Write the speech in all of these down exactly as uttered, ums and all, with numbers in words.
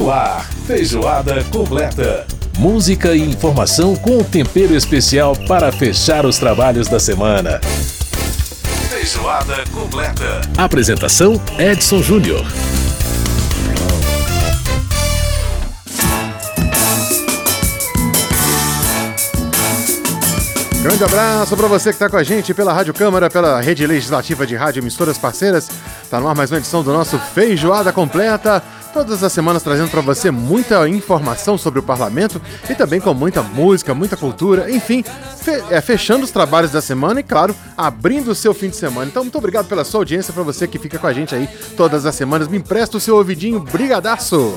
No ar, Feijoada Completa. Música e informação com um tempero especial para fechar os trabalhos da semana. Feijoada Completa. Apresentação: Edson Júnior. Grande abraço para você que está com a gente pela Rádio Câmara, pela Rede Legislativa de Rádio Emissoras Parceiras. Está no ar mais uma edição do nosso Feijoada Completa. Todas as semanas trazendo para você muita informação sobre o parlamento e também com muita música, muita cultura, enfim, fe- é, fechando os trabalhos da semana e, claro, abrindo o seu fim de semana. Então, muito obrigado pela sua audiência, para você que fica com a gente aí todas as semanas. Me empresta o seu ouvidinho, brigadaço!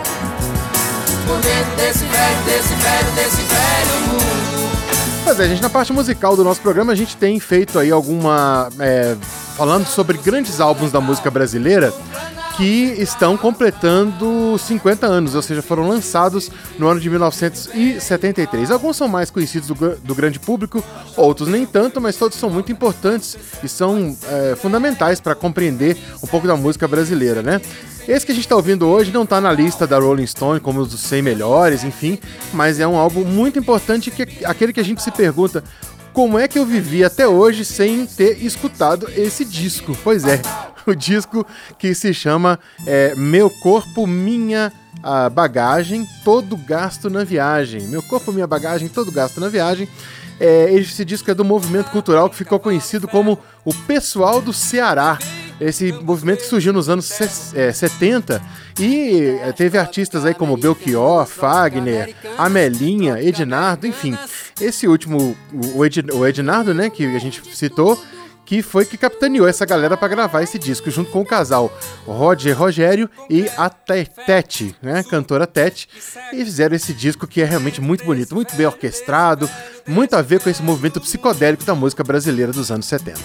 Desse velho, desse velho, desse velho mundo. Pois é, gente, na parte musical do nosso programa a gente tem feito aí alguma... É, falando sobre grandes álbuns da música brasileira que estão completando cinquenta anos, ou seja, foram lançados no ano de mil novecentos e setenta e três. Alguns são mais conhecidos do, do grande público, outros nem tanto, mas todos são muito importantes e são é, fundamentais para compreender um pouco da música brasileira, né? Esse que a gente está ouvindo hoje não está na lista da Rolling Stone como um dos cem melhores, enfim, mas é um álbum muito importante, que aquele que a gente se pergunta: como é que eu vivi até hoje sem ter escutado esse disco? Pois é, o disco que se chama é, Meu Corpo, Minha a Bagagem, Todo Gasto na Viagem. Meu Corpo, Minha Bagagem, Todo Gasto na Viagem. É, esse disco é do movimento cultural que ficou conhecido como o Pessoal do Ceará. Esse movimento que surgiu nos anos setenta e teve artistas aí como Belchior, Fagner, Amelinha, Ednardo, enfim. Esse último, o, Ed, o Ednardo, né, que a gente citou, que foi que capitaneou essa galera para gravar esse disco, junto com o casal Roger Rogério e a Tete, né, cantora Tete, e fizeram esse disco que é realmente muito bonito, muito bem orquestrado, muito a ver com esse movimento psicodélico da música brasileira dos anos setenta.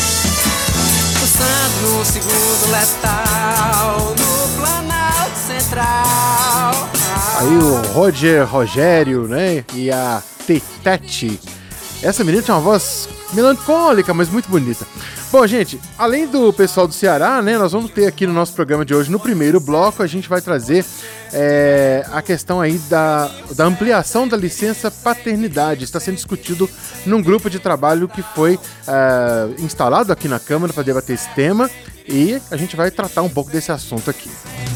No segundo letal, no Planalto Central. Aí o Roger Rogério, né, e a Tete. Essa menina tinha uma voz melancólica, mas muito bonita. Bom, gente, além do pessoal do Ceará, né, nós vamos ter aqui no nosso programa de hoje, no primeiro bloco, a gente vai trazer é, a questão aí da, da ampliação da licença paternidade. Está sendo discutido num grupo de trabalho que foi é, instalado aqui na Câmara para debater esse tema, e a gente vai tratar um pouco desse assunto aqui.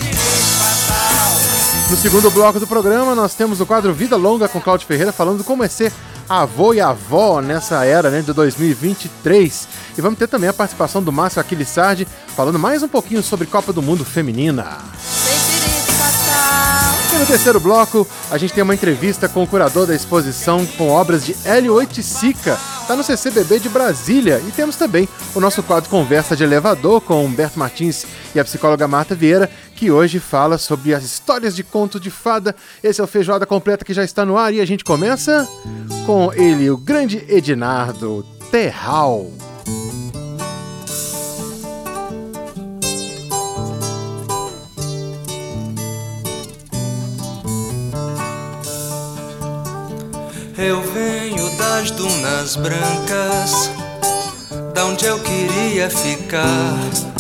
No segundo bloco do programa, nós temos o quadro Vida Longa com Cláudio Ferreira, falando como é ser avô e avó nessa era, né, de dois mil e vinte e três. E vamos ter também a participação do Márcio Aquilissardi, falando mais um pouquinho sobre Copa do Mundo Feminina. E no terceiro bloco, a gente tem uma entrevista com o curador da exposição com obras de Hélio Oiticica, está no C C B B de Brasília. E temos também o nosso quadro Conversa de Elevador com Humberto Martins e a psicóloga Marta Vieira, que hoje fala sobre as histórias de conto de fada. Esse é o Feijoada Completa que já está no ar, e a gente começa com ele, o grande Ednardo Terral. Eu venho das dunas brancas, da onde eu queria ficar,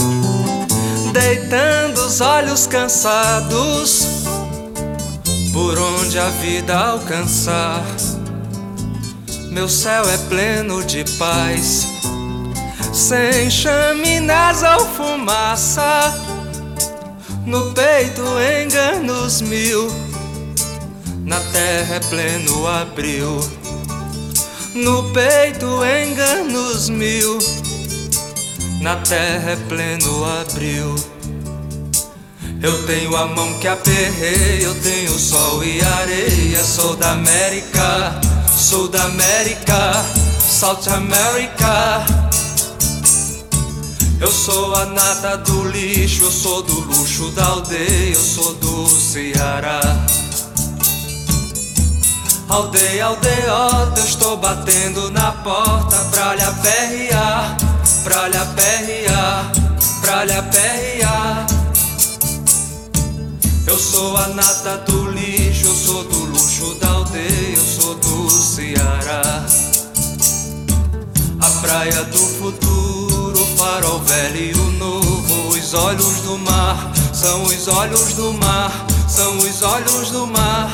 deitando os olhos cansados, por onde a vida alcançar. Meu céu é pleno de paz, sem chaminés ou fumaça, no peito enganos mil, na terra é pleno abril. No peito enganos mil, na terra é pleno abril. Eu tenho a mão que aperreia, eu tenho sol e areia. Sou da América, sou da América, South America. Eu sou a nata do lixo, eu sou do luxo da aldeia, eu sou do Ceará. Aldeia, aldeota, eu estou batendo na porta pra lhe aperrear, pra lhe aperrear, pra lhe aperrear. Eu sou a nata do lixo, eu sou do luxo da aldeia, eu sou do Ceará. A praia do futuro, o farol velho e o novo, os olhos do mar são os olhos do mar, são os olhos do mar.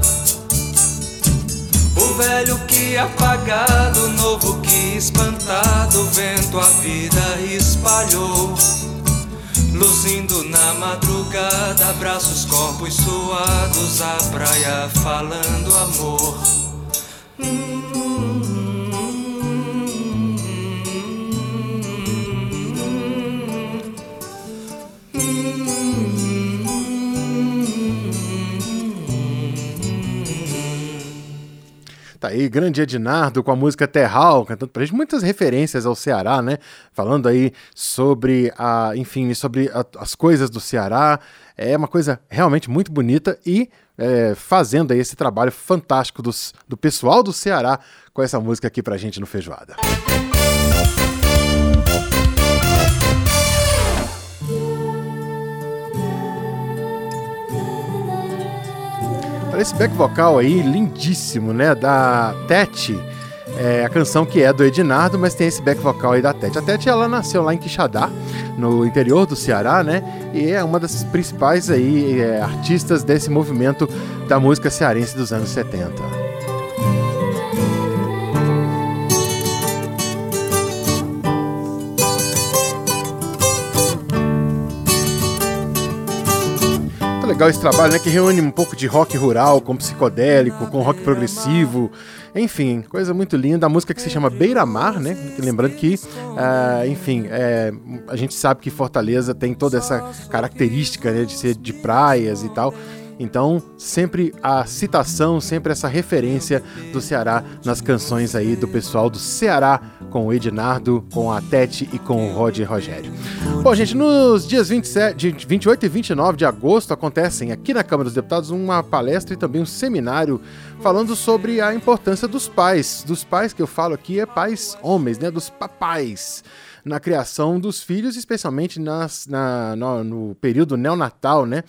O velho que apagado, o novo que espantado, o vento a vida espalhou. Luzindo na madrugada, abraços, corpos suados, a praia falando amor. Tá aí, grande Ednardo com a música Terral, cantando pra gente muitas referências ao Ceará, né? Falando aí sobre, a, enfim, sobre a, as coisas do Ceará. É uma coisa realmente muito bonita e é, fazendo aí esse trabalho fantástico dos, do pessoal do Ceará com essa música aqui pra gente no Feijoada. Esse back vocal aí, lindíssimo, né, da Tete, é a canção que é do Ednardo, mas tem esse back vocal aí da Tete. A Tete, ela nasceu lá em Quixadá, no interior do Ceará, né, e é uma das principais aí é, artistas desse movimento da música cearense dos anos setenta. Legal esse trabalho, né, que reúne um pouco de rock rural com psicodélico, com rock progressivo, enfim, coisa muito linda. A música que se chama Beira-Mar, né, lembrando que, uh, enfim, uh, a gente sabe que Fortaleza tem toda essa característica, né, de ser de praias e tal. Então, sempre a citação, sempre essa referência do Ceará nas canções aí do pessoal do Ceará, com o Ednardo, com a Tete e com o Roger Rogério. Bom, gente, nos dias vinte e sete, vinte e oito e vinte e nove de agosto acontecem aqui na Câmara dos Deputados uma palestra e também um seminário falando sobre a importância dos pais. Dos pais que eu falo aqui é pais homens, né? Dos papais na criação dos filhos, especialmente nas, na, no, no período neonatal, né?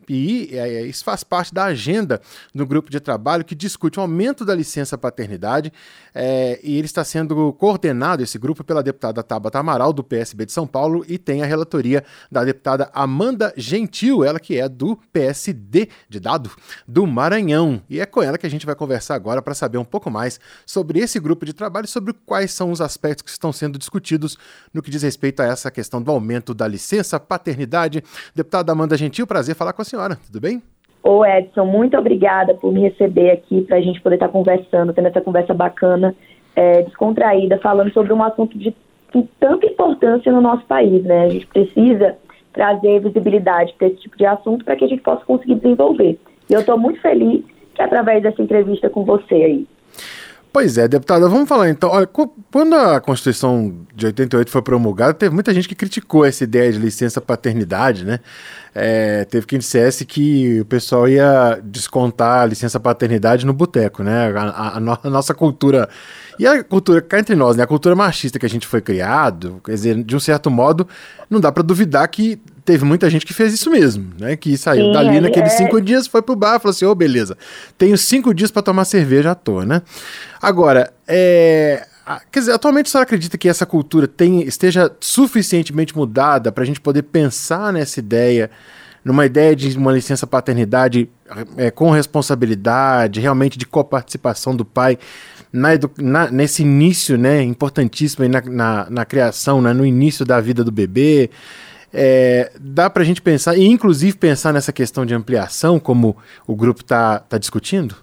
E é, isso faz parte da agenda do grupo de trabalho que discute o aumento da licença paternidade, é, e ele está sendo coordenado, esse grupo, pela deputada Tabata Amaral, do P S B de São Paulo, e tem a relatoria da deputada Amanda Gentil, ela que é do P S D, de Dado, do Maranhão. E é com ela que a gente vai conversar agora para saber um pouco mais sobre esse grupo de trabalho, sobre quais são os aspectos que estão sendo discutidos no que diz respeito a essa questão do aumento da licença paternidade. Deputada Amanda Gentil, prazer falar com a senhora. Senhora, tudo bem? Ô Edson, muito obrigada por me receber aqui para a gente poder estar conversando, tendo essa conversa bacana, é, descontraída, falando sobre um assunto de, de tanta importância no nosso país, né? A gente precisa trazer visibilidade para esse tipo de assunto para que a gente possa conseguir desenvolver. E eu estou muito feliz que através dessa entrevista com você aí. Pois é, deputada, vamos falar então. Olha, quando a Constituição de oitenta e oito foi promulgada, teve muita gente que criticou essa ideia de licença paternidade, né? É, teve quem dissesse que o pessoal ia descontar a licença paternidade no boteco, né? A, a, a, no, a nossa cultura, e a cultura, cá entre nós, né? A cultura machista que a gente foi criado, quer dizer, de um certo modo, não dá para duvidar que teve muita gente que fez isso mesmo, né? Que saiu Sim, dali naqueles é... cinco dias, foi pro bar e falou assim, ô, oh, beleza, tenho cinco dias para tomar cerveja à toa, né? Agora, é... quer dizer, atualmente a senhora acredita que essa cultura tem, esteja suficientemente mudada para a gente poder pensar nessa ideia, numa ideia de uma licença paternidade é, com responsabilidade, realmente de coparticipação do pai na edu- na, nesse início, né, importantíssimo aí na, na, na criação, né, no início da vida do bebê? É, dá para a gente pensar, e inclusive pensar nessa questão de ampliação, como o grupo está tá discutindo?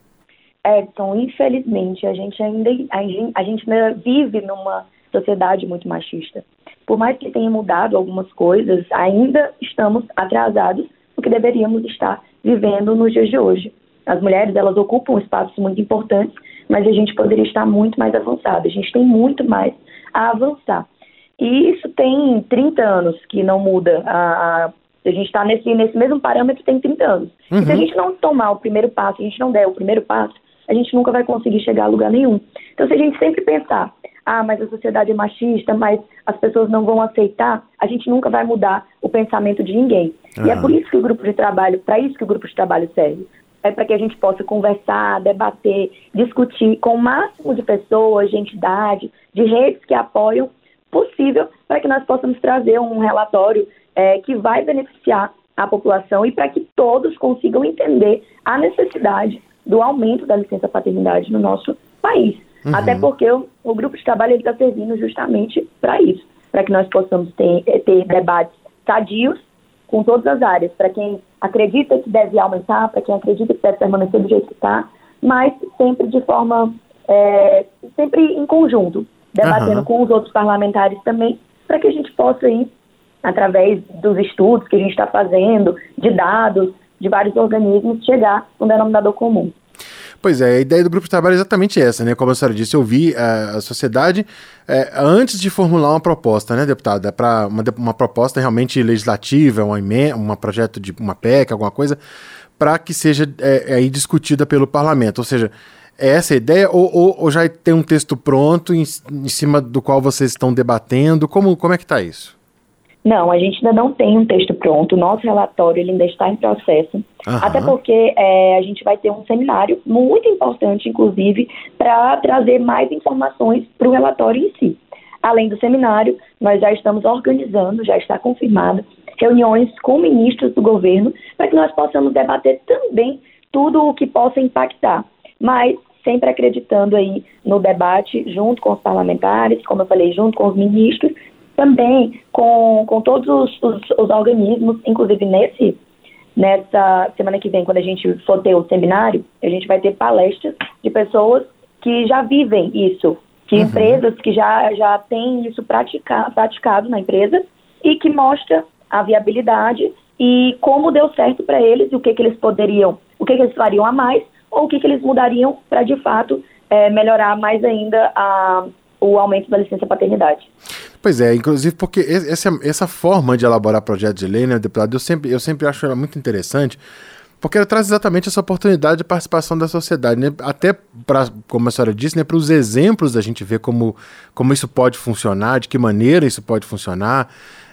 Edson, infelizmente, a gente, ainda, a gente ainda vive numa sociedade muito machista. Por mais que tenha mudado algumas coisas, ainda estamos atrasados no que deveríamos estar vivendo nos dias de hoje. As mulheres, elas ocupam espaços muito importantes, mas a gente poderia estar muito mais avançado. A gente tem muito mais a avançar. E isso tem trinta anos que não muda. A, a, a gente está nesse, nesse mesmo parâmetro tem trinta anos. Uhum. E se a gente não tomar o primeiro passo, a gente não der o primeiro passo, a gente nunca vai conseguir chegar a lugar nenhum. Então, se a gente sempre pensar, ah, mas a sociedade é machista, mas as pessoas não vão aceitar, a gente nunca vai mudar o pensamento de ninguém. Uhum. E é por isso que o grupo de trabalho, para isso que o grupo de trabalho serve. É para que a gente possa conversar, debater, discutir com o máximo de pessoas, de entidades, de redes que apoiam possível, para que nós possamos trazer um relatório é, que vai beneficiar a população e para que todos consigam entender a necessidade do aumento da licença paternidade no nosso país. Uhum. Até porque o, o grupo de trabalho está servindo justamente para isso, para que nós possamos ter, ter debates sadios com todas as áreas, para quem acredita que deve aumentar, para quem acredita que deve permanecer do jeito que está, mas sempre de forma, é, sempre em conjunto, debatendo uhum. com os outros parlamentares também, para que a gente possa ir, através dos estudos que a gente está fazendo, de dados, de vários organismos, chegar no denominador comum. Pois é, a ideia do grupo de trabalho é exatamente essa, né? Como a senhora disse, ouvir a, a sociedade é, antes de formular uma proposta, né, deputada? Para uma, uma proposta realmente legislativa, uma emenda, um projeto de uma P E C, alguma coisa, para que seja é, aí discutida pelo parlamento. Ou seja, é essa a ideia ou, ou, ou já tem um texto pronto em, em cima do qual vocês estão debatendo? Como, como é que está isso? Não, a gente ainda não tem um texto pronto. O nosso relatório ele ainda está em processo. Uhum. Até porque é, a gente vai ter um seminário muito importante, inclusive, para trazer mais informações para o relatório em si. Além do seminário, nós já estamos organizando, já está confirmado, reuniões com ministros do governo para que nós possamos debater também tudo o que possa impactar. Mas sempre acreditando aí no debate junto com os parlamentares, como eu falei, junto com os ministros, também com, com todos os, os, os organismos, inclusive nesse, nessa semana que vem, quando a gente for ter o seminário, a gente vai ter palestras de pessoas que já vivem isso, de uhum. empresas que já, já têm isso pratica, praticado na empresa e que mostra a viabilidade e como deu certo para eles e o que, que eles poderiam, o que, que eles fariam a mais ou o que, que eles mudariam para, de fato, é, melhorar mais ainda a, o aumento da licença paternidade. Pois é, inclusive porque essa, essa forma de elaborar projeto de lei, né, deputado, eu sempre, eu sempre acho ela muito interessante, porque ela traz exatamente essa oportunidade de participação da sociedade, né, até para, como a senhora disse, né, para os exemplos da gente ver como, como isso pode funcionar, de que maneira isso pode funcionar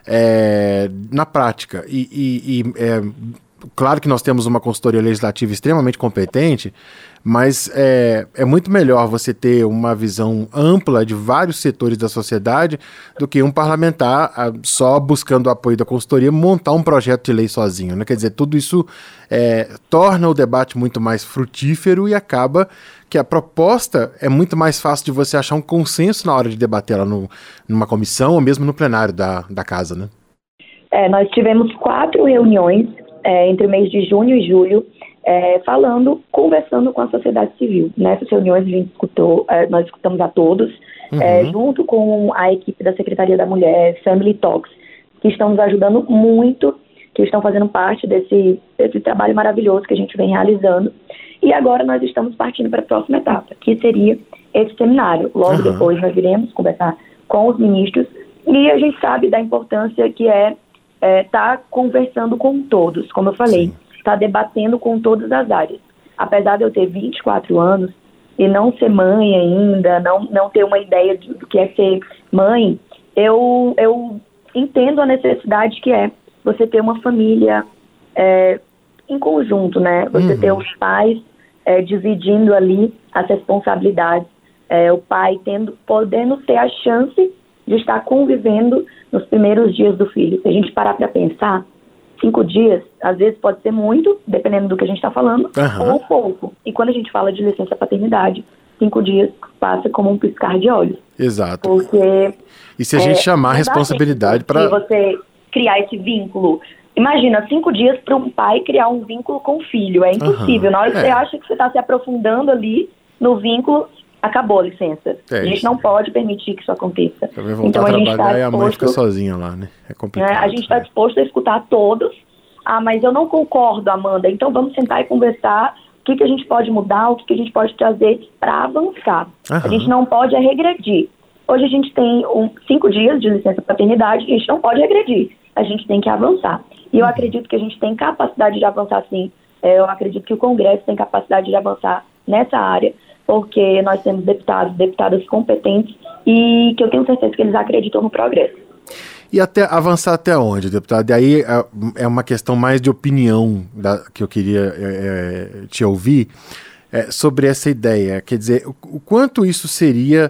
é, na prática. E, e, e é, claro que nós temos uma consultoria legislativa extremamente competente, mas é, é muito melhor você ter uma visão ampla de vários setores da sociedade do que um parlamentar a, só buscando o apoio da consultoria montar um projeto de lei sozinho, né? Quer dizer, tudo isso é, torna o debate muito mais frutífero e acaba que a proposta é muito mais fácil de você achar um consenso na hora de debater ela no, numa comissão ou mesmo no plenário da, da casa, né? É, nós tivemos quatro reuniões é, entre o mês de junho e julho, É, falando, conversando com a sociedade civil. Nessas reuniões a gente escutou, é, nós escutamos a todos, uhum. é, junto com a equipe da Secretaria da Mulher, Family Talks, que estão nos ajudando muito, que estão fazendo parte desse, desse trabalho maravilhoso que a gente vem realizando. E agora nós estamos partindo para a próxima etapa, que seria esse seminário. Logo uhum. depois nós iremos conversar com os ministros e a gente sabe da importância que é estar é, tá conversando com todos, como eu falei. Sim. Está debatendo com todas as áreas. Apesar de eu ter vinte e quatro anos e não ser mãe ainda, não, não ter uma ideia do que é ser mãe, eu, eu entendo a necessidade que é você ter uma família é, em conjunto, né? Você uhum. ter os pais é, dividindo ali as responsabilidades, é, o pai tendo, podendo ter a chance de estar convivendo nos primeiros dias do filho. Se a gente parar para pensar, cinco dias, às vezes pode ser muito, dependendo do que a gente está falando, uhum. ou pouco. E quando a gente fala de licença paternidade, cinco dias passa como um piscar de olhos. Exato. Porque... E se a gente é, chamar a responsabilidade para... Se você criar esse vínculo... Imagina, cinco dias para um pai criar um vínculo com o filho. É impossível. Uhum. Na hora que é. você acha que você está se aprofundando ali no vínculo, acabou a licença. É a gente isso. não pode permitir que isso aconteça. Então a, a gente está disposto... e a mãe fica sozinha lá, né? É complicado. É, a gente está disposto a escutar todos. Ah, mas eu não concordo, Amanda. Então vamos sentar e conversar o que, que a gente pode mudar, o que, que a gente pode trazer para avançar. Uhum. A gente não pode é regredir. Hoje a gente tem um, cinco dias de licença paternidade, a gente não pode regredir. A gente tem que avançar. E eu acredito que a gente tem capacidade de avançar sim. Eu acredito que o Congresso tem capacidade de avançar nessa área, porque nós temos deputados, deputadas competentes e que eu tenho certeza que eles acreditam no progresso. E até avançar até onde, deputado? E aí é uma questão mais de opinião da, que eu queria é, te ouvir é, sobre essa ideia. Quer dizer, o, o quanto isso seria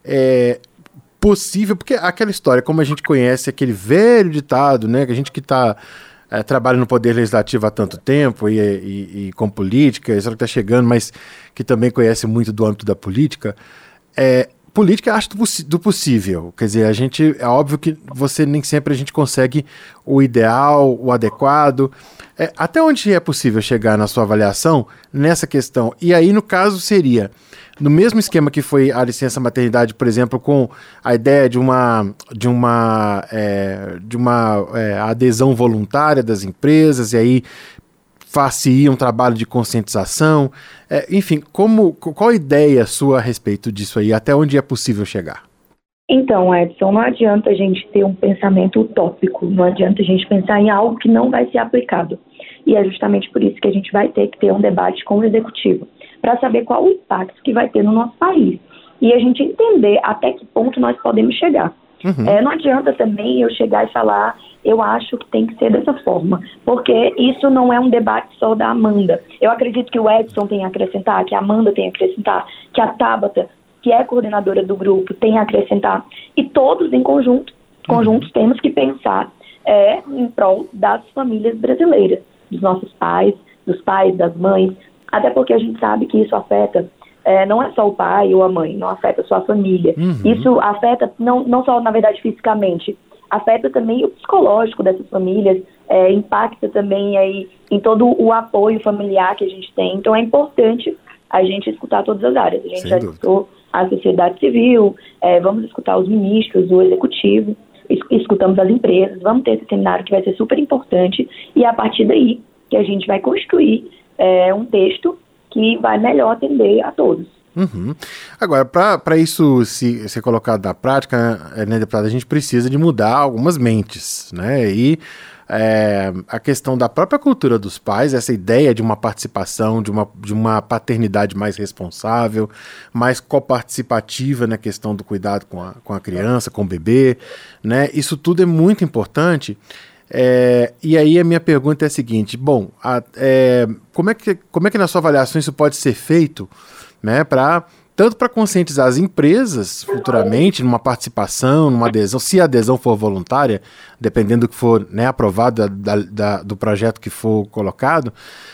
é, possível, porque aquela história, como a gente conhece, aquele velho ditado, né, que a gente que está é, trabalha no Poder Legislativo há tanto tempo e, e, e com política, é só que está chegando, mas que também conhece muito do âmbito da política, é, política é arte do, do possível, quer dizer, a gente, é óbvio que você nem sempre a gente consegue o ideal, o adequado, é, até onde é possível chegar na sua avaliação nessa questão, e aí no caso seria, no mesmo esquema que foi a licença maternidade, por exemplo, com a ideia de uma, de uma, é, de uma é, adesão voluntária das empresas, e aí far-se-ia um trabalho de conscientização, é, enfim, como, qual a ideia sua a respeito disso aí, até onde é possível chegar? Então, Edson, não adianta a gente ter um pensamento utópico, não adianta a gente pensar em algo que não vai ser aplicado. E é justamente por isso que a gente vai ter que ter um debate com o executivo, para saber qual o impacto que vai ter no nosso país. E a gente entender até que ponto nós podemos chegar. Uhum. É, não adianta também eu chegar e falar, eu acho que tem que ser dessa forma, porque isso não é um debate só da Amanda. Eu acredito que o Edson tem a acrescentar, que a Amanda tem a acrescentar, que a Tabata, que é coordenadora do grupo, tem a acrescentar. E todos em conjunto, conjuntos, uhum. temos que pensar é, em prol das famílias brasileiras, dos nossos pais, dos pais, das mães, até porque a gente sabe que isso afeta, é, não é só o pai ou a mãe, não afeta só a família. Uhum. Isso afeta, não, não só, na verdade, fisicamente, afeta também o psicológico dessas famílias, é, impacta também aí em todo o apoio familiar que a gente tem. Então é importante a gente escutar todas as áreas. A gente Sem já dúvida. escutou a sociedade civil, é, vamos escutar os ministros, o executivo, escutamos as empresas, vamos ter esse seminário que vai ser super importante e é a partir daí que a gente vai construir é, um texto que vai melhor atender a todos. Uhum. Agora, para isso se, ser colocado na prática, né, deputada, a gente precisa de mudar algumas mentes, né? E é, a questão da própria cultura dos pais, essa ideia de uma participação, de uma, de uma paternidade mais responsável, mais coparticipativa na questão do cuidado com a, com a criança, com o bebê, né? Isso tudo é muito importante. É, e aí a minha pergunta é a seguinte, bom, a, é, como, é que, como é que na sua avaliação isso pode ser feito, né, pra, tanto para conscientizar as empresas futuramente, numa participação, numa adesão, se a adesão for voluntária, dependendo do que for, né, aprovado da, da, do projeto que for colocado,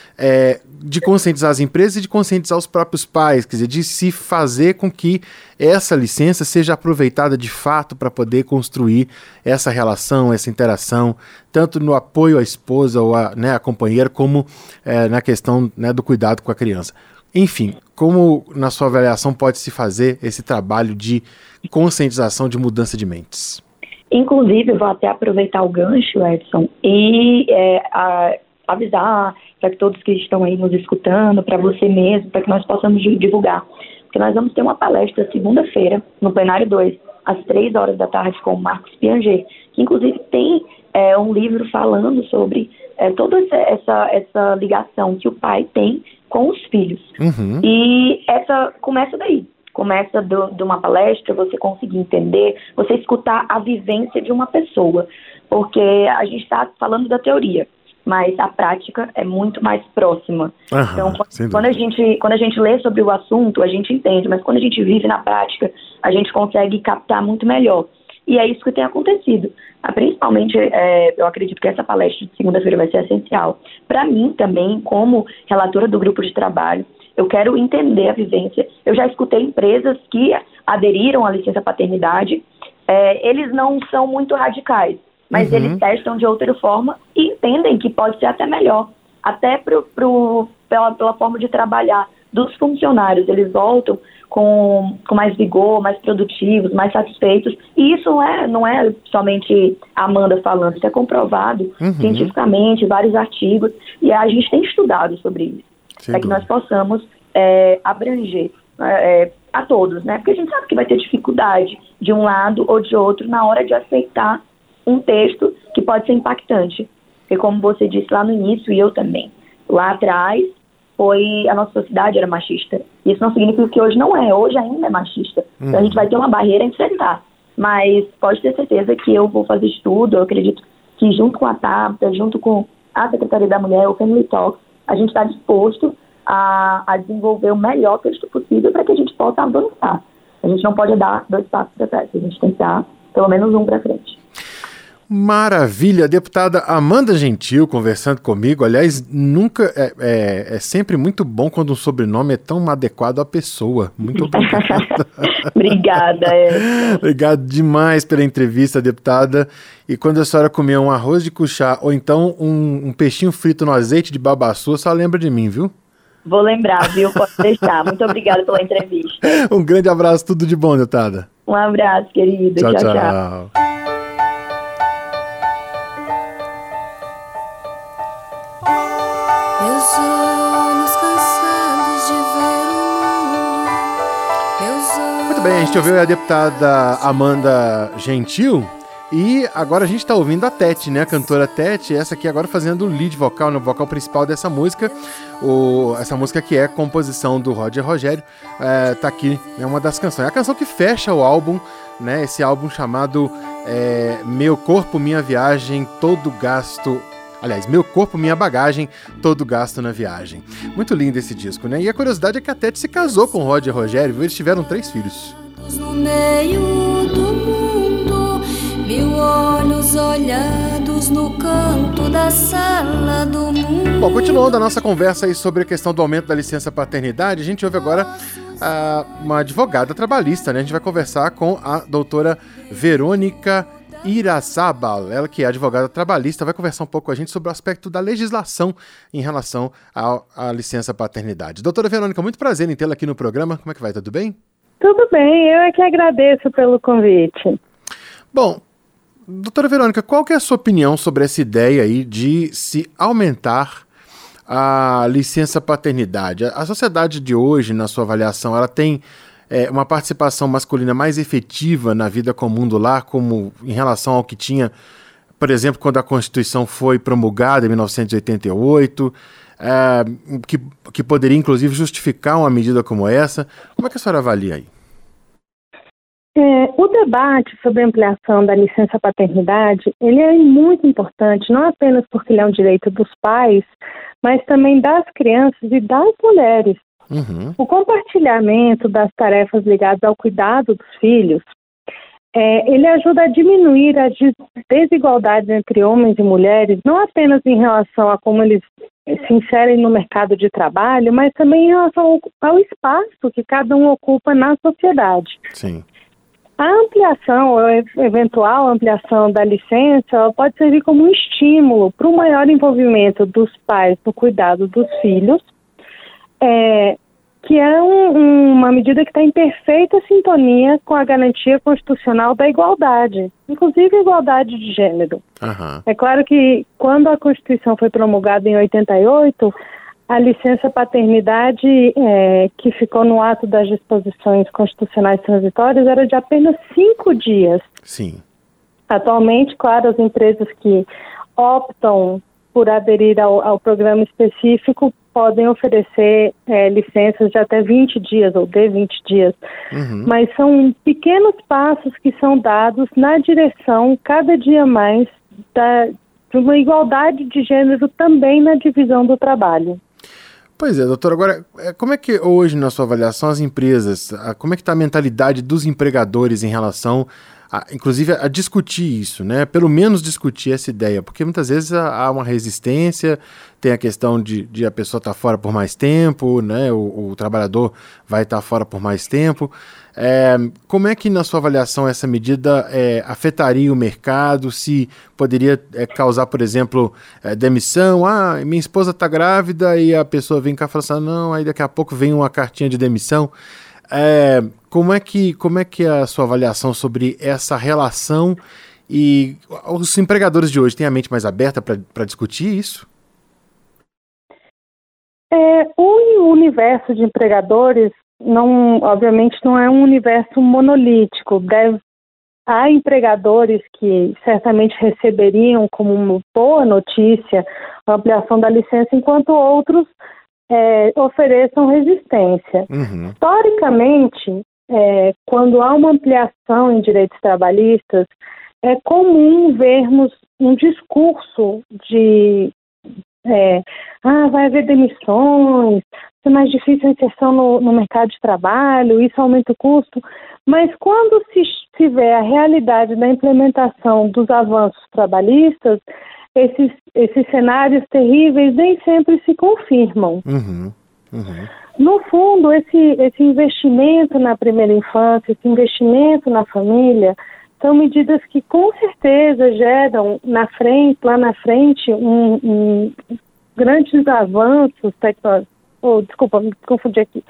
é, de conscientizar as empresas e de conscientizar os próprios pais, quer dizer, de se fazer com que essa licença seja aproveitada de fato para poder construir essa relação, essa interação, tanto no apoio à esposa ou à, né, à companheira, como é, na questão, né, do cuidado com a criança. Enfim, como na sua avaliação pode se fazer esse trabalho de conscientização, de mudança de mentes? Inclusive, eu vou até aproveitar o gancho, Edson, e é, a, avisar para que todos que estão aí nos escutando, para você mesmo, para que nós possamos divulgar. Porque nós vamos ter uma palestra segunda-feira, no Plenário dois, às três horas da tarde, com o Marcos Pianger, que inclusive tem é, um livro falando sobre é, toda essa, essa ligação que o pai tem com os filhos. Uhum. E essa começa daí. Começa do, de uma palestra, você conseguir entender, você escutar a vivência de uma pessoa. Porque a gente está falando da teoria, mas a prática é muito mais próxima. Uhum, então, quando a, gente, quando a gente lê sobre o assunto, a gente entende, mas quando a gente vive na prática, a gente consegue captar muito melhor. E é isso que tem acontecido. Principalmente, é, eu acredito que essa palestra de segunda-feira vai ser essencial. Para mim também, como relatora do grupo de trabalho, eu quero entender a vivência. Eu já escutei empresas que aderiram à licença paternidade, é, eles não são muito radicais, mas uhum. eles testam de outra forma e entendem que pode ser até melhor, até pro, pro, pela, pela forma de trabalhar dos funcionários. Eles voltam com, com mais vigor, mais produtivos, mais satisfeitos. E isso não é, não é somente a Amanda falando, isso é comprovado uhum. cientificamente, vários artigos, e a gente tem estudado sobre isso, para que nós possamos é, abranger é, a todos, né? Porque a gente sabe que vai ter dificuldade de um lado ou de outro na hora de aceitar um texto que pode ser impactante. Porque como você disse lá no início, e eu também, lá atrás, foi a nossa sociedade era machista. Isso não significa que hoje não é, hoje ainda é machista. Uhum. Então a gente vai ter uma barreira a enfrentar. Mas pode ter certeza que eu vou fazer estudo, eu acredito que junto com a Tabata, junto com a Secretaria da Mulher, o Family Talk, a gente está disposto a, a desenvolver o melhor texto possível para que a gente possa avançar. A gente não pode dar dois passos para trás, a gente tem que dar pelo menos um para frente. Maravilha, deputada Amanda Gentil conversando comigo. Aliás, nunca é, é, é sempre muito bom quando um sobrenome é tão adequado à pessoa. Muito obrigado. Obrigada. É. Obrigado demais pela entrevista, deputada. E quando a senhora comer um arroz de cuchá ou então um, um peixinho frito no azeite de babaçu, só lembra de mim, viu? Vou lembrar, viu? Pode deixar. Muito obrigada pela entrevista. Um grande abraço, tudo de bom, deputada. Um abraço, querido. Tchau, tchau. tchau. tchau. Meus olhos cansados de ver o mundo. Meus olhos... Muito bem, a gente ouviu a deputada Amanda Gentil e agora a gente está ouvindo a Tete, né? A cantora Tete, essa aqui agora fazendo o lead vocal, no vocal principal dessa música. O, essa música que é composição do Roger Rogério, é, tá aqui, é uma das canções. É a canção que fecha o álbum, né? Esse álbum chamado é, Meu Corpo, Minha Viagem, Todo Gasto... Aliás, Meu Corpo, Minha Bagagem, Todo Gasto na Viagem. Muito lindo esse disco, né? E a curiosidade é que a Tete se casou com o Roger Rogério, eles tiveram três filhos. No meio do mundo, mil olhos olhados no canto da sala do mundo. Bom, continuando a nossa conversa aí sobre a questão do aumento da licença paternidade, a gente ouve agora uh, uma advogada trabalhista, né? A gente vai conversar com a doutora Verônica Irazábal, ela que é advogada trabalhista, vai conversar um pouco com a gente sobre o aspecto da legislação em relação à, à licença paternidade. Doutora Verônica, muito prazer em tê-la aqui no programa. Como é que vai? Tudo bem? Tudo bem, eu é que agradeço pelo convite. Bom, doutora Verônica, qual que é a sua opinião sobre essa ideia aí de se aumentar a licença paternidade? A sociedade de hoje, na sua avaliação, ela tem é, uma participação masculina mais efetiva na vida comum do lar, como em relação ao que tinha, por exemplo, quando a Constituição foi promulgada em mil novecentos e oitenta e oito, é, que, que poderia, inclusive, justificar uma medida como essa. Como é que a senhora avalia aí? É, o debate sobre a ampliação da licença paternidade, ele é muito importante, não apenas porque ele é um direito dos pais, mas também das crianças e das mulheres. Uhum. O compartilhamento das tarefas ligadas ao cuidado dos filhos, é, ele ajuda a diminuir as desigualdades entre homens e mulheres, não apenas em relação a como eles se inserem no mercado de trabalho, mas também em relação ao, ao espaço que cada um ocupa na sociedade. Sim. A ampliação, ou eventual ampliação da licença, pode servir como um estímulo para o maior envolvimento dos pais no cuidado dos filhos, é, que é um, uma medida que está em perfeita sintonia com a garantia constitucional da igualdade, inclusive a igualdade de gênero. Uhum. É claro que quando a Constituição foi promulgada em oitenta e oito, a licença paternidade é, que ficou no ato das disposições constitucionais transitórias era de apenas cinco dias. Sim. Atualmente, claro, as empresas que optam por aderir ao, ao programa específico podem oferecer é, licenças de até vinte dias ou de vinte dias. Uhum. Mas são pequenos passos que são dados na direção, cada dia mais, da, de uma igualdade de gênero também na divisão do trabalho. Pois é, doutor. Agora, como é que hoje, na sua avaliação, as empresas, como é que está a mentalidade dos empregadores em relação, a, inclusive, a discutir isso, né? Pelo menos discutir essa ideia, porque muitas vezes há uma resistência, tem a questão de, de a pessoa estar fora por mais tempo, né? O, o trabalhador vai estar fora por mais tempo. É, como é que, na sua avaliação, essa medida é, afetaria o mercado? Se poderia é, causar, por exemplo, é, demissão? Ah, minha esposa está grávida e a pessoa vem cá e fala assim, não, aí daqui a pouco vem uma cartinha de demissão. É, como, é que, como é que é a sua avaliação sobre essa relação? E os empregadores de hoje têm a mente mais aberta para discutir isso? É, o universo de empregadores não, obviamente não é um universo monolítico. Deve, há empregadores que certamente receberiam como uma boa notícia a ampliação da licença, enquanto outros é, ofereçam resistência. Uhum. Historicamente, é, quando há uma ampliação em direitos trabalhistas, é comum vermos um discurso de É, ah, vai haver demissões, ser mais difícil a inserção no, no mercado de trabalho, isso aumenta o custo, mas quando se, se vê a realidade da implementação dos avanços trabalhistas, esses, esses cenários terríveis nem sempre se confirmam. Uhum, uhum. No fundo, esse, esse investimento na primeira infância, esse investimento na família, são medidas que com certeza geram na frente, lá na frente um, um, grandes avanços tecnológicos. Oh, desculpa, me confundi aqui.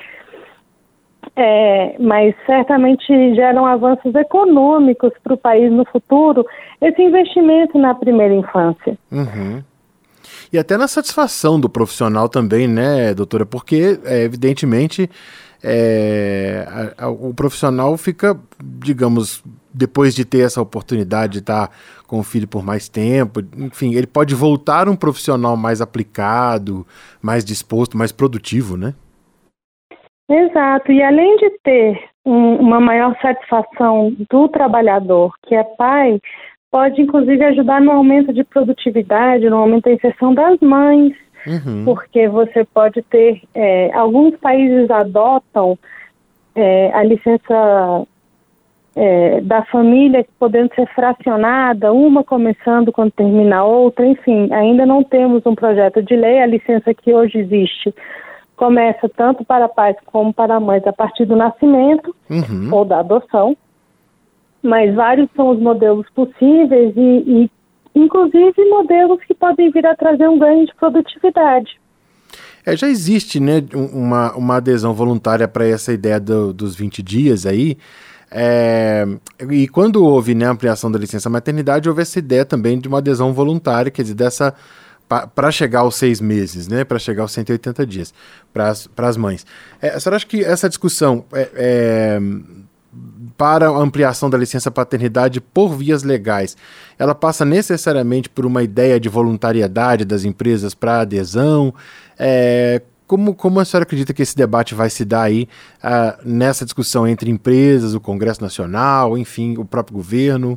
É, mas certamente geram avanços econômicos para o país no futuro, esse investimento na primeira infância. Uhum. E até na satisfação do profissional também, né, doutora? Porque, é, evidentemente, é, a, a, o profissional fica, digamos, depois de ter essa oportunidade de estar com o filho por mais tempo, enfim, ele pode voltar um profissional mais aplicado, mais disposto, mais produtivo, né? Exato, e além de ter um, uma maior satisfação do trabalhador, que é pai, pode inclusive ajudar no aumento de produtividade, no aumento da inserção das mães, uhum. porque você pode ter, é, alguns países adotam é, a licença é, da família podendo ser fracionada, uma começando quando termina a outra, enfim, ainda não temos um projeto de lei, a licença que hoje existe começa tanto para pais como para mães a partir do nascimento uhum. ou da adoção, mas vários são os modelos possíveis e, e, inclusive, modelos que podem vir a trazer um ganho de produtividade. É, já existe, né, uma, uma adesão voluntária para essa ideia do, dos vinte dias aí, é, e quando houve, né, a ampliação da licença maternidade, houve essa ideia também de uma adesão voluntária, quer dizer, dessa para chegar aos seis meses, né, para chegar aos cento e oitenta dias, para as mães. É, a senhora acha que essa discussão é, é, para a ampliação da licença paternidade por vias legais, ela passa necessariamente por uma ideia de voluntariedade das empresas para adesão? É, como, como a senhora acredita que esse debate vai se dar aí uh, nessa discussão entre empresas, o Congresso Nacional, enfim, o próprio governo?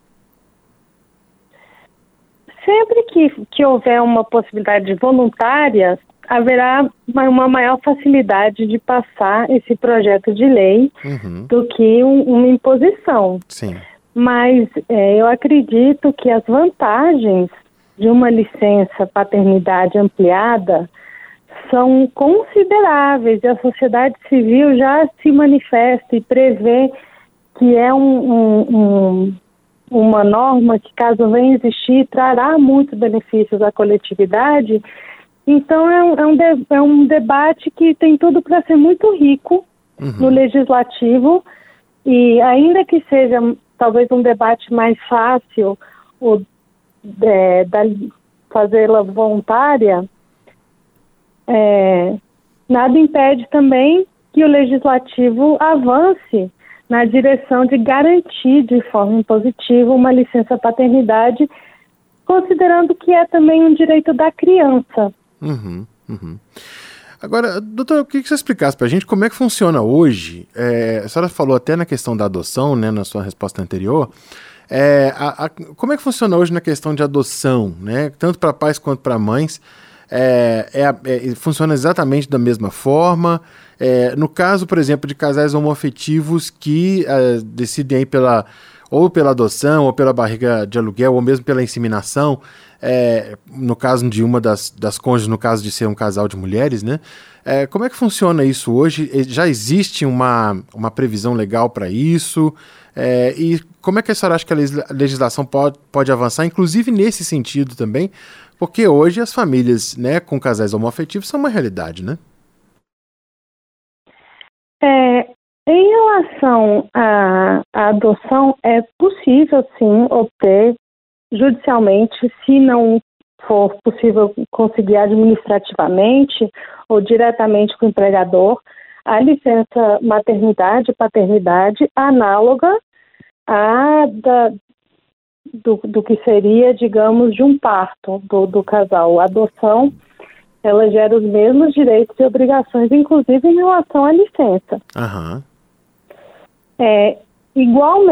Sempre que, que houver uma possibilidade voluntária, haverá uma, uma maior facilidade de passar esse projeto de lei uhum. do que um, uma imposição. Sim. Mas é, eu acredito que as vantagens de uma licença paternidade ampliada são consideráveis e a sociedade civil já se manifesta e prevê que é um... um, um uma norma que, caso venha existir, trará muitos benefícios à coletividade. Então, é um, é um, de, é um debate que tem tudo para ser muito rico uhum. no legislativo, e ainda que seja talvez um debate mais fácil o, é, da, fazê-la voluntária, é, nada impede também que o legislativo avance na direção de garantir de forma impositiva uma licença paternidade, considerando que é também um direito da criança. Uhum, uhum. Agora, doutor, eu queria que você explicasse para a gente como é que funciona hoje. É, a senhora falou até na questão da adoção, né, na sua resposta anterior. É, a, a, como é que funciona hoje na questão de adoção, né, tanto para pais quanto para mães? É, é, é, funciona exatamente da mesma forma? É, no caso, por exemplo, de casais homoafetivos que é, decidem aí pela, ou pela adoção, ou pela barriga de aluguel, ou mesmo pela inseminação, é, no caso de uma das, das cônjuges, no caso de ser um casal de mulheres, né? É, como é que funciona isso hoje? Já existe uma, uma previsão legal para isso? É, e como é que a senhora acha que a legislação pode, pode avançar, inclusive nesse sentido também? Porque hoje as famílias, né, com casais homoafetivos são uma realidade, né? É, em relação à, à adoção, é possível, sim, obter judicialmente, se não for possível conseguir administrativamente ou diretamente com o empregador, a licença maternidade e paternidade análoga à da, do, do que seria, digamos, de um parto do, do casal. A adoção, ela gera os mesmos direitos e obrigações, inclusive em relação à licença. Uhum. É,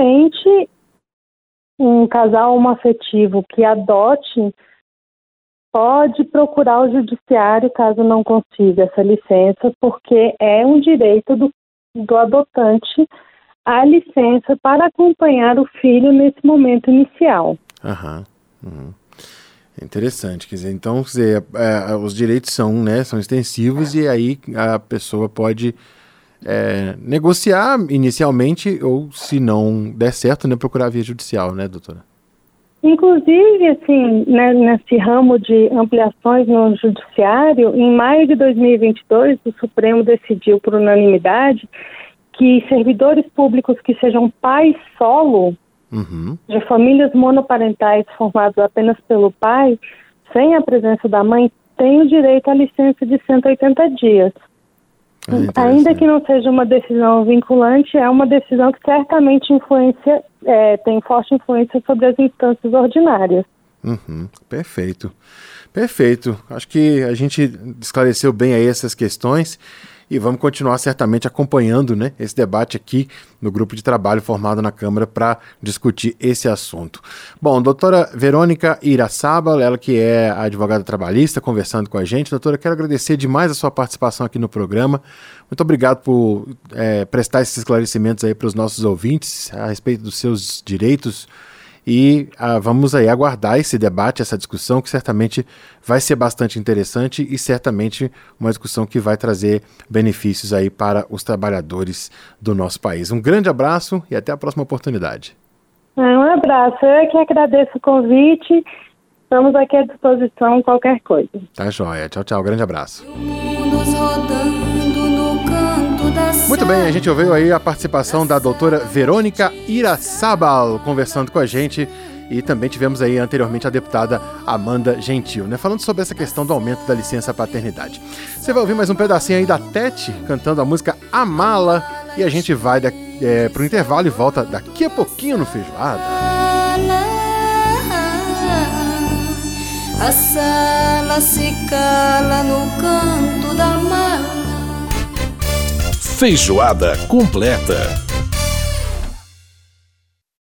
igualmente, um casal homoafetivo que adote pode procurar o judiciário caso não consiga essa licença, porque é um direito do, do adotante a licença para acompanhar o filho nesse momento inicial. Aham. Uhum. Interessante, quer dizer, então quer dizer, é, é, os direitos são, né, são extensivos e aí a pessoa pode é, negociar inicialmente ou, se não der certo, né, procurar a via judicial, né, doutora? Inclusive, assim, né, nesse ramo de ampliações no judiciário, em maio de dois mil e vinte e dois, o Supremo decidiu por unanimidade que servidores públicos que sejam pais solo, uhum, de famílias monoparentais formadas apenas pelo pai, sem a presença da mãe, têm o direito à licença de cento e oitenta dias. É Ainda que não seja uma decisão vinculante, é uma decisão que certamente influencia, é, tem forte influência sobre as instâncias ordinárias. Uhum, perfeito. Perfeito. Acho que a gente esclareceu bem aí essas questões e vamos continuar certamente acompanhando, né, esse debate aqui no grupo de trabalho formado na Câmara para discutir esse assunto. Bom, doutora Verônica Iraçábal, ela que é a advogada trabalhista, conversando com a gente. Doutora, quero agradecer demais a sua participação aqui no programa. Muito obrigado por é, prestar esses esclarecimentos aí para os nossos ouvintes a respeito dos seus direitos. E ah, vamos aí aguardar esse debate, essa discussão, que certamente vai ser bastante interessante e certamente uma discussão que vai trazer benefícios aí para os trabalhadores do nosso país. Um grande abraço e até a próxima oportunidade. Um abraço, eu é que agradeço o convite, estamos aqui à disposição, qualquer coisa. Tá joia, tchau, tchau, grande abraço. Muito bem, a gente ouviu aí a participação da doutora Verônica Iraçábal conversando com a gente e também tivemos aí anteriormente a deputada Amanda Gentil, né, falando sobre essa questão do aumento da licença paternidade. Você vai ouvir mais um pedacinho aí da Tete cantando a música Amala e a gente vai é, pro intervalo e volta daqui a pouquinho no Feijoada. A sala se cala no canto da mala. Feijoada completa.